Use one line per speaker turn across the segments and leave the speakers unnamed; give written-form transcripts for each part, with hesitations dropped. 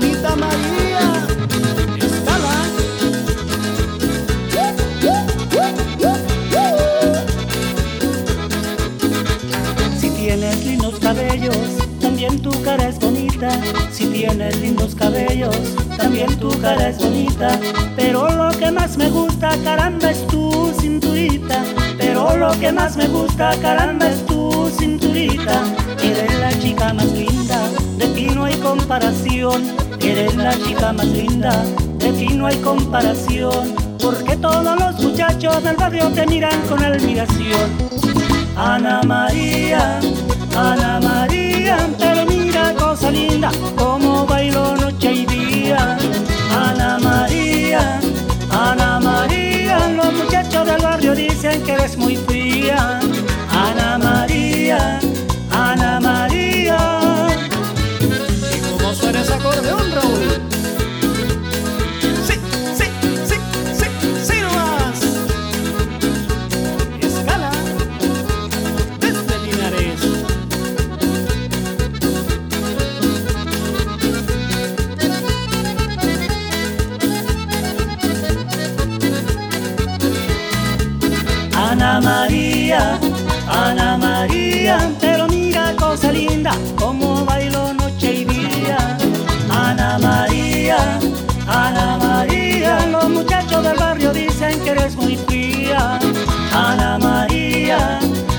Juanita María, escala.
Si tienes lindos cabellos, también tu cara es bonita. Si tienes lindos cabellos, también tu cara es bonita. Pero lo que más me gusta, caramba, es tu cinturita. Pero lo que más me gusta, caramba, es tu cinturita. Eres la chica más linda, de ti no hay comparación. Eres la chica más linda, de ti no hay comparación. Porque todos los muchachos del barrio te miran con admiración. Ana María, pero mira cosa linda, como bailo noche y día. Ana María, los muchachos del barrio dicen que eres muy fría. Ana María.
¿Y cómo suena ese acordeón, Raúl? Sí, sí, sí, sí, sí nomás. Escala desde Linares.
Ana María, pero mira cosa linda, como bailo noche y día. Ana María, los muchachos del barrio dicen que eres muy fría. Ana María.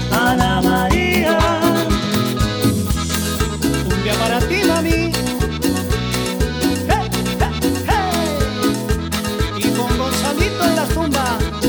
Cumbia para ti, mami. Hey, hey, hey. Y con Gonzalito en la tumba.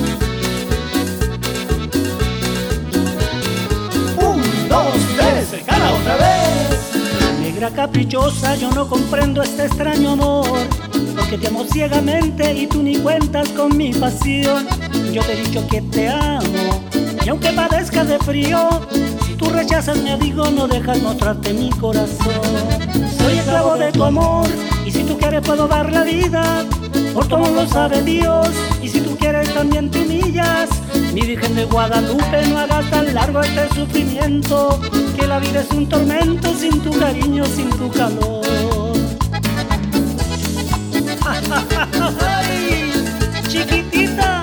1, 2, 3, se gana otra vez.
Negra caprichosa, yo no comprendo este extraño amor, porque te amo ciegamente y tú ni cuentas con mi pasión. Yo te he dicho que te amo, y aunque padezcas de frío, si tú rechazas mi abrigo no dejas mostrarte mi corazón. Soy esclavo de tu amor, y si tú quieres puedo dar la vida, por todo lo sabe Dios, y si tú quieres también te humillas. Mi Virgen de Guadalupe, no hagas tan largo este sufrimiento, que la vida es un tormento sin tu cariño, sin tu calor. ¡Ay, chiquitita!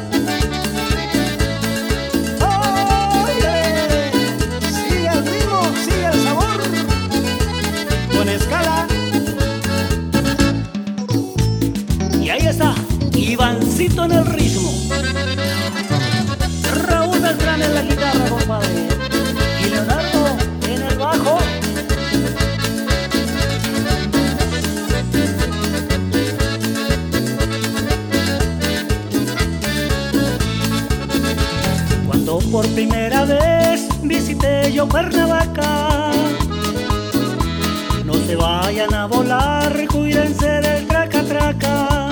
Oye, sigue el ritmo, sigue el sabor. Con escala.
Y ahí está, Ivancito en el ritmo, Raúl Beltrán en la guitarra, compadre, y Leonardo en el bajo. Cuando por primera vez visité yo Cuernavaca, no se vayan a volar, cuídense del traca-traca.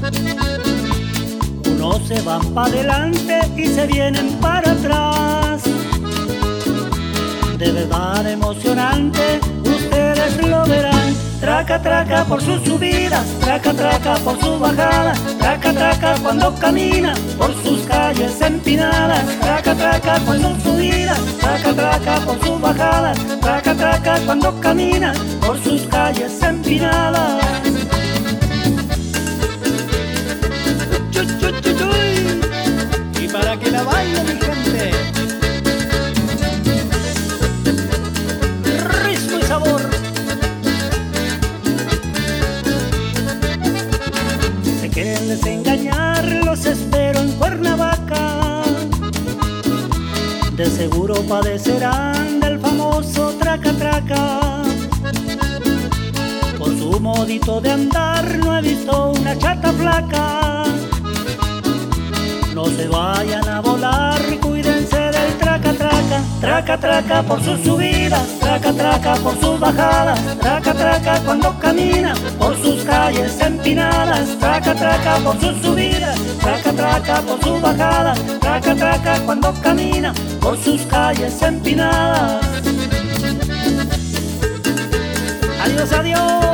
Unos se van para adelante y se vienen para atrás. De verdad emocionante, ustedes lo verán. Traca, traca por sus subidas, traca, traca por sus bajadas, traca, traca cuando camina por sus calles empinadas, traca, traca cuando subidas, traca, traca por sus bajadas, traca, traca cuando camina por sus calles empinadas. Chuy, chuy, chuy, chuy.
Y para que la baile mi gente.
Ritmo y sabor. Si se quieren desengañar, los espero en Cuernavaca. De seguro padecerán del famoso traca-traca. Por su modito de andar no he visto una chata flaca. No se vayan a volar, cuídense del traca-traca. Traca-traca por sus subidas, traca-traca por sus bajadas, traca-traca cuando camina por sus calles empinadas, traca-traca por sus subidas, traca-traca por sus bajadas, traca-traca cuando camina por sus calles empinadas. Adiós, adiós.